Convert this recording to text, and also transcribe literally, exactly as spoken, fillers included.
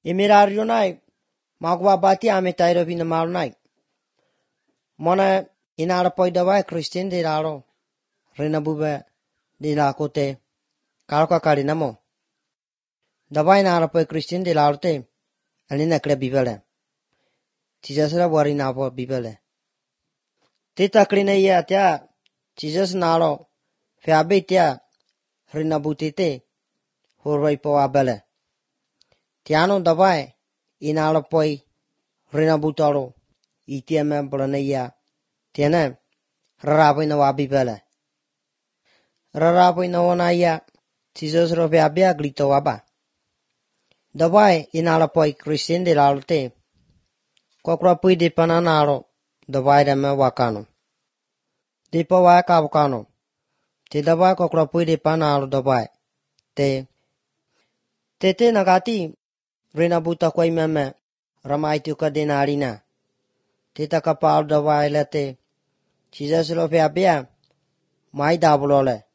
Emirario nai magwa bati ame tairo pin mal nai. Mona inara poi dawai Christian de laro. Rena bube de la kote. Kalka kali namo. Dawai nara poi Christian de laro te. Alina kre bibele. Jesus ra wari na po bibele. Tita klina ya tia. Jesus naro. Fe abe tia. Rena butete. Horwai po abele. Tiano dawai. Inara poi. Rena butaro. Itia me bolana ya. Tiana. Rarapo na wabi bele. Rarapo na wana ya. Jesus ro fe abe aglito waba. Dawai inala poi Christian de lalte. Kokra pui de pananaro. Dawai da me wakano. De pa wa ka wakano. Te dawai kokra pui de panaro dawai. Te. Te te nagati. Rena buta kwai meme. Ramai tu ka denarina. Te ta kapal dawai lete. Jesus lo fe abe. Mai dabulole.